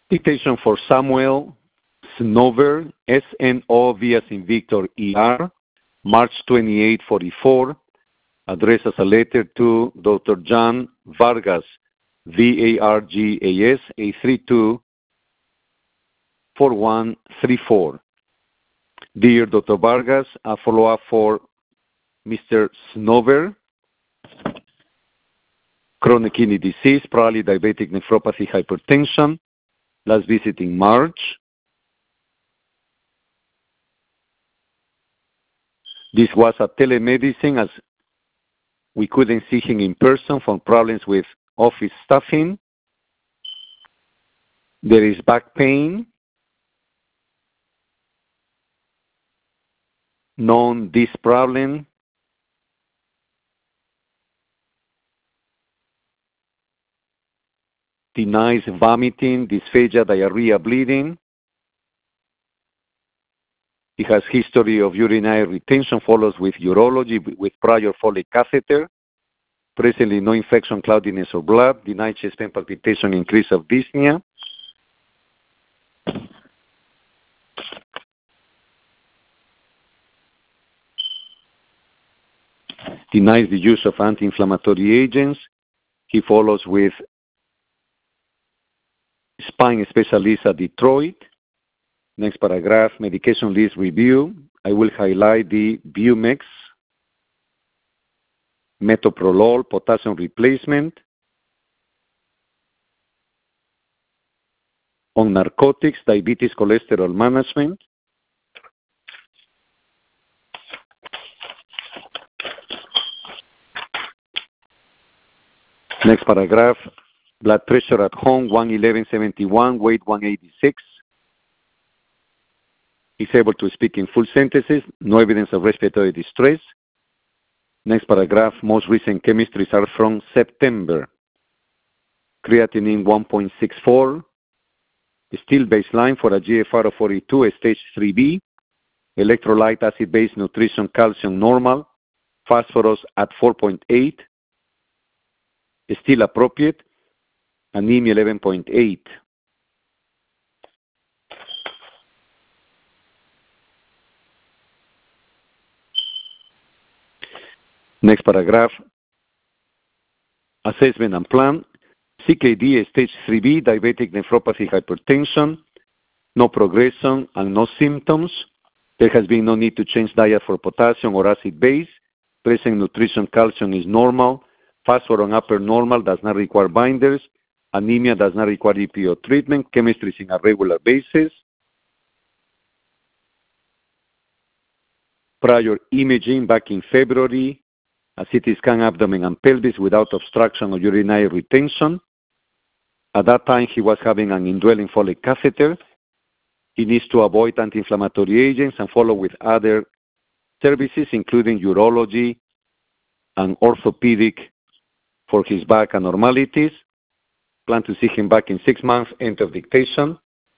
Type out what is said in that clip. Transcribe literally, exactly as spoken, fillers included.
Dictation for Samuel Snover, S N O V as in Victor E R, March twenty-eighth, forty-four, addressed as a letter to Doctor John Vargas, V A R G A S, eight three two, four one three four. Dear Doctor Vargas, a follow-up for Mister Snover, chronic kidney disease, probably diabetic nephropathy, hypertension, last visit in March. This was a telemedicine as we couldn't see him in person for problems with office staffing. There is back pain. Known this problem. Denies vomiting, dysphagia, diarrhea, bleeding. He has history of urinary retention, follows with urology with prior Foley catheter. Presently no infection, cloudiness, or blood. Denied chest pain, palpitation, increase of dyspnea. Denies the use of anti-inflammatory agents. He follows with spine specialist at Detroit. Next paragraph, medication list review. I will highlight the Bumex, metoprolol, potassium replacement. On narcotics, diabetes, cholesterol management. Next paragraph, blood pressure at home, one eleven seventy-one, weight one eighty-six. He's able to speak in full sentences, no evidence of respiratory distress. Next paragraph, most recent chemistries are from September. Creatinine one point six four, still baseline for a G F R of forty-two, stage three B. Electrolyte, acid-base, nutrition, calcium normal. Phosphorus at four point eight. Still appropriate. Anemia eleven point eight. Next paragraph, assessment and plan. C K D, stage three B, diabetic nephropathy, hypertension, no progression and no symptoms. There has been no need to change diet for potassium or acid base. Present nutrition, calcium is normal. Phosphorus on upper normal, does not require binders. Anemia does not require E P O treatment. Chemistry is in a regular basis. Prior imaging back in February. A C T scan abdomen and pelvis without obstruction or urinary retention. At that time, he was having an indwelling Foley catheter. He needs to avoid anti-inflammatory agents and follow with other services, including urology and orthopedic for his back abnormalities. Plan to see him back in six months, end of dictation.